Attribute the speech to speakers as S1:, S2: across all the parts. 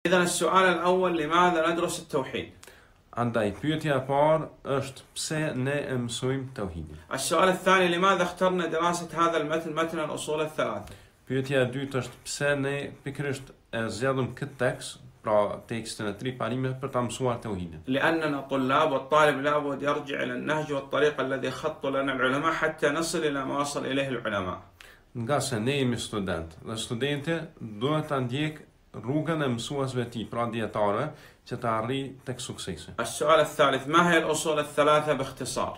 S1: إذا السؤال الأول: لماذا ندرس التوحيد؟
S2: Andaj, pyetja e parë është pse ne e mësojmë tauhidin.
S1: السؤال الثاني: لماذا اخترنا دراسة هذا المتن، متن الأصول الثلاثة؟
S2: Pyetja e dytë është pse ne pikërisht e zgjedhëm këtë tekst, pra tekstin e 3 parime për ta mësuar tauhidin.
S1: لأننا طلاب، والطالب لابد يرجع إلى النهج والطريق الذي خط لنا العلماء حتى نصل إلى ما وصل إليه العلماء.
S2: Nga se ne jemi student, dhe studenti duhet ta ndjek rrugën e mësuesve të tij, pra dietarëve, që të arrijë tek suksesi.
S1: السؤال الثالث: ما هي الأصول الثلاثة باختصار؟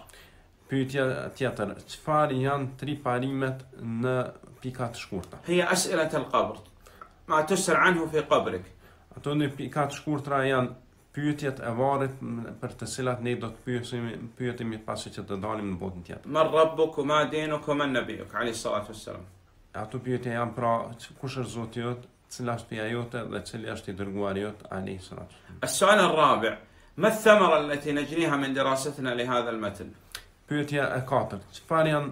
S2: Pyetja tjetër, çfarë janë 3 parimet në pika të shkurtra?
S1: هي أسئلة القبر، ما تسأل عنه في قبرك.
S2: Ato në pika të shkurtra janë pyetjet e varrit për të cilat ne do të pyetemi pasi që të dalim në botën tjetër.
S1: من ربك وما دينك ومن نبيك عليه الصلاة والسلام.
S2: Ato pyetje janë pra kush është Zoti jot, cila është feja jote dhe cili është i dërguari jot alayhi salatu.
S1: السؤال الرابع: ما الثمرة التي نجنيها من دراستنا لهذا المتن؟
S2: Pyetja e katërt, çfarë janë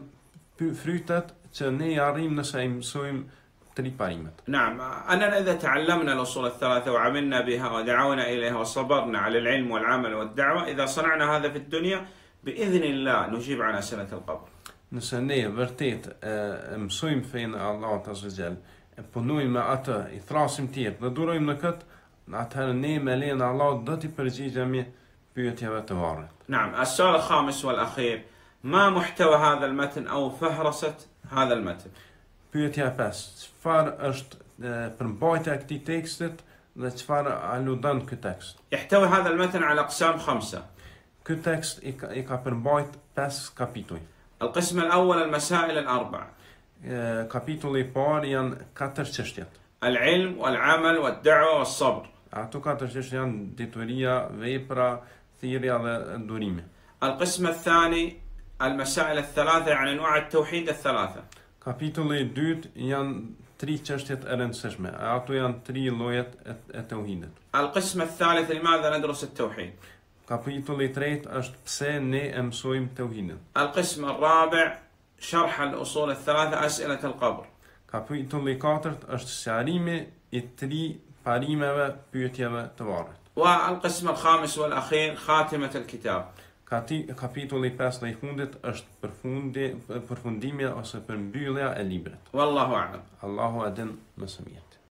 S2: frytet që ne i arrijmë nëse i mësojmë 3 parimet?
S1: نعم، أننا إذا تعلمنا الأصول الثلاثة وعملنا بها ودعونا إليها وصبرنا على العلم والعمل والدعوة، إذا صنعنا هذا في الدنيا بإذن الله نجيب عن أسئلة القبر.
S2: Nëse ne vërtet mësojmë fenë e Allahut azza wa jall, e punojmë me atë, i thrasim tjetër dhe durojmë në këtë, atëherë ne me lejen e Allahut do t'i përgjigjemi pyetjeve të varrit.
S1: نعم، السؤال الخامس والأخير: ما محتوى هذا المتن أو فهرسة هذا المتن؟
S2: Pyetja e 5, çfarë është përmbajtja e këtij tekstit dhe çfarë aludon ky tekst?
S1: يحتوي هذا المتن على أقسام 5.
S2: Ky tekst i ka përmbajt 5 kapituj.
S1: القسم الأول: المسائل الأربع.
S2: Kapitulli i parë janë 4 çështjet.
S1: العلم والعمل والدعوة والصبر.
S2: Ato 4 çështje janë dituria, vepra, thirrja dhe durimi.
S1: القسم الثاني: المسائل الثلاثة، يعني أنواع التوحيد الثلاثة.
S2: Kapitulli i dytë janë 3 çështjet e rëndësishme. Ato janë 3 llojet e tauhidit.
S1: القسم الثالث: لماذا ندرس التوحيد.
S2: Kapitulli i tretë është pse ne e mësojmë tauhidin.
S1: القسم الرابع: شرح الأصول الثلاثة، أسئلة القبر.
S2: Kapitulli i katërt është sqarimi i 3 parimeve pyetjeve të varrit.
S1: والقسم الخامس والأخير: خاتمة الكتاب.
S2: Kapitulli i 5 dhe i fundit është përfundimja ose përmbyllja e librit.
S1: والله أعلم.
S2: Allahu e din më së miri.